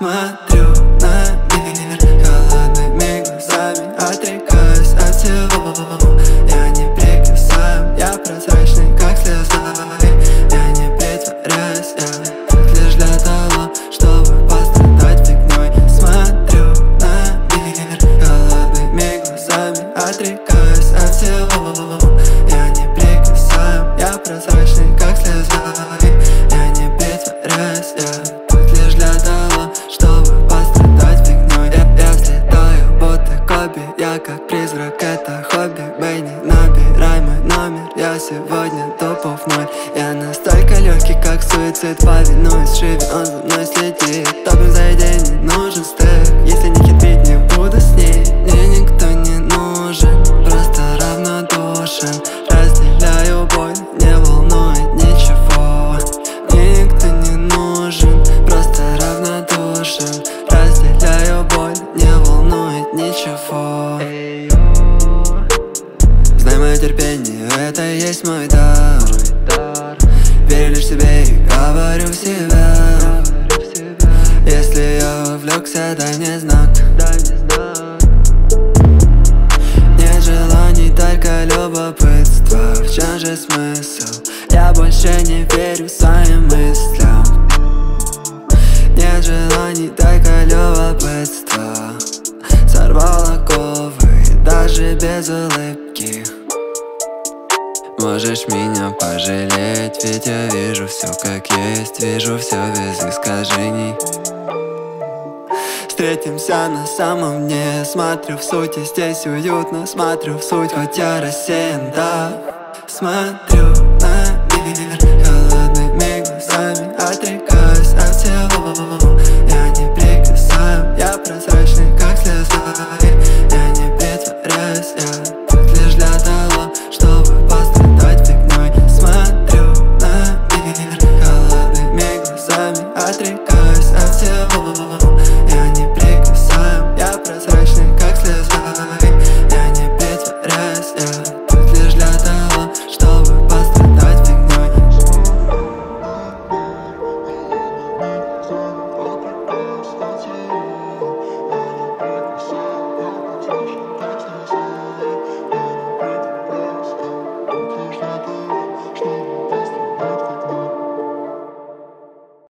Смотрю на мир холодными глазами, отрекаюсь от всего. Я не прикасаем, я прозрачный, как слеза. Я не притворяюсь, я лишь для того, чтобы пострадать фигней. Смотрю на мир холодными глазами, отрекаюсь от всего. Я не прикасаем, я прозрачный, как слеза. Я не притворяюсь, я лишь для того, чтобы пострадать фигней. Я взлетаю, будто Коби, я как призрак, это хобби. Бэй, не набирай мой номер, я сегодня тупо в ноль. Я настолько легкий, как суицид, повинуюсь Шиве, он за мной следит. Топим заведение, нужен стек, если не хитрить, не буду с ней. Мне никто не нужен, просто равнодушен. Разделяю боль, не волнует ничего. Мне никто не нужен, просто равнодушен. Разделяю боль, не волнует ничего. Знай мое терпение, это и есть мой дар. Верю лишь себе и говорю в себя. Если я увлекся, дай мне знак. Нет желаний, только любопытство. В чем же смысл? Я больше не верю своим мыслям. Нет желаний, только любопытство. Сорвал оковы, даже без улыбки. Можешь меня пожалеть, ведь я вижу все как есть. Вижу все без искажений. Встретимся на самом дне. Смотрю в суть, и здесь уютно. Смотрю в суть, хоть я рассеян, да. Смотрю на